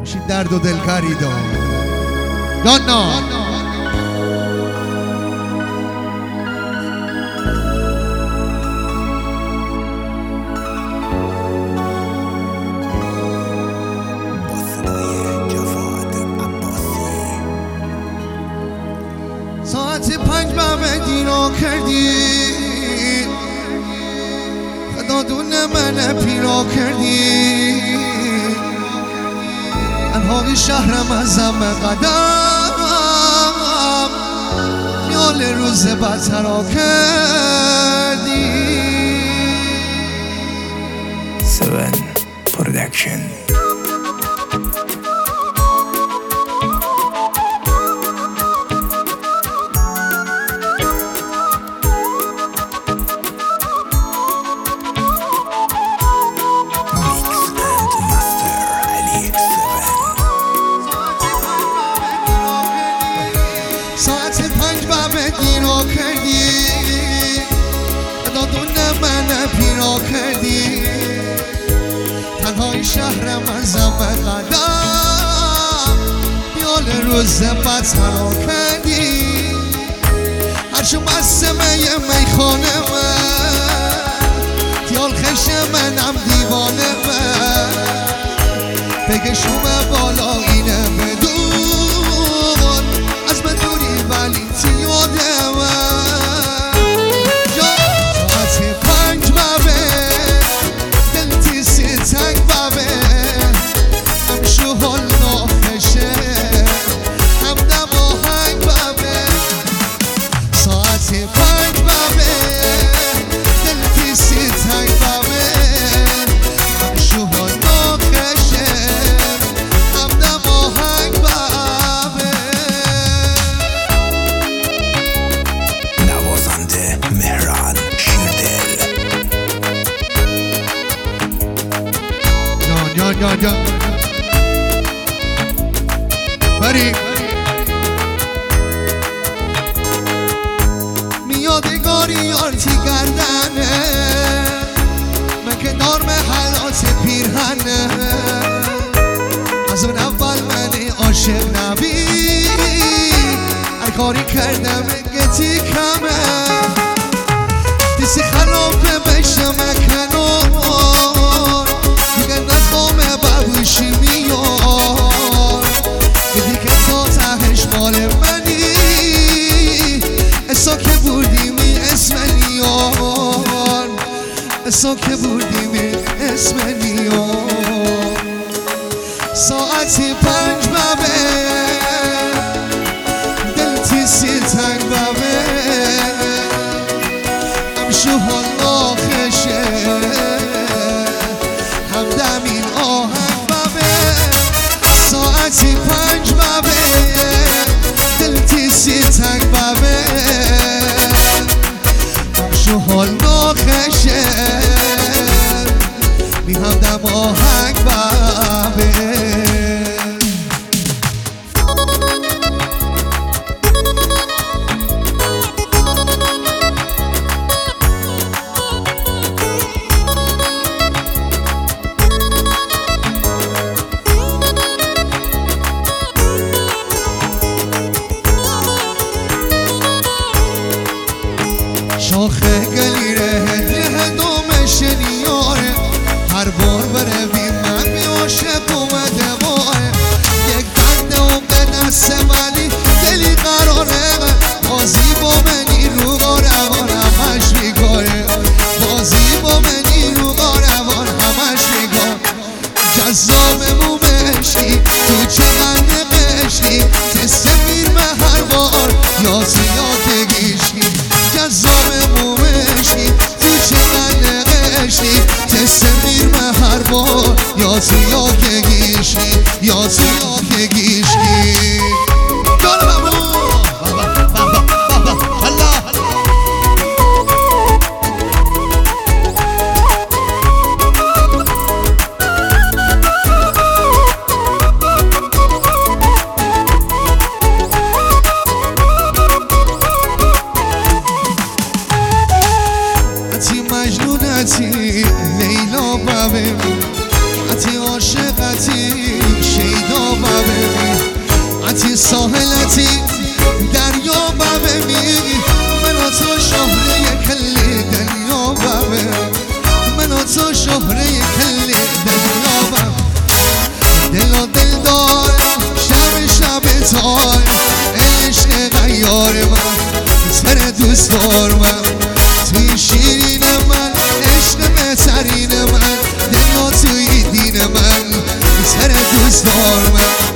باشید درد و دلکاری دار دانا ساعت 5 به دیرا کردی خدا دونه من پیرا کردی انهای شهرم ازم قدم میال روز بدترا کردی 7 Production. ساعت 5 به دیرا کردی دادون من پیرا کردی تنهای شهرم ازم قدم بیال روز بدترا کردی هرشو بستمه یه میخانه من دیال خش منم دیوانه من بگشوم بالا اینه بدون از من دوری ولی تیاده من ساعت 5 بابه دل تیسی تنگ بابه هم شوهال ناخشه هم دم آهنگ بابه ساعت 5 بابه دل تیسی تنگ بابه هم شوهال ناخشه هم دم آهنگ بابه نوازنده مهران شیردل. یا بریم میادگاری آرتی گردنه من که نرم حالات پیرهنه از اون اول منی عاشق نبی هر کاری کردم گتی کمه دیسی خلافه بشم کنار دیگه نخوامه ببوشی میار دیدی که تا تهش مال منی اسا که بودیمی اسم نیار اسا که بودیمی اسم نیار ساعتی 5 بابه دل تیسی تنگ بابه هم شوهال ناخشه هم دمین آهنگ بابه ساعتی 5 بابه دل تیسی تنگ بابه هم شوهال ناخشه می هم دم آهنگ بابه شاخه گلیره هدیه دومش نیاره هر بار بره بی من میاشه بومده باره یک بنده اون دست ولی دلی قراره بازی با منی رو روان همش میگاره بازی با منی رو روان همش میگاره جذاب مومشی تو چقدر قشی تست میرمه هر بار یا زیادگیشی جذاب مومشی تو چقدر قشی تست میرمه هر بار یا زیادگیشی یا زیادگیشی دارم لیلا بابه اتی عاشقتی شیدا ببین عتی ساحلتی دریا ببین من و تو شهره کلی دنیا ببین من و تو شهره کلی دنیا ببین دل و دل دارم شب تار عشق غیار من سر دوست دار من توی شیرین من عشق بهترین من دنیا توی دین من سر دوست دار من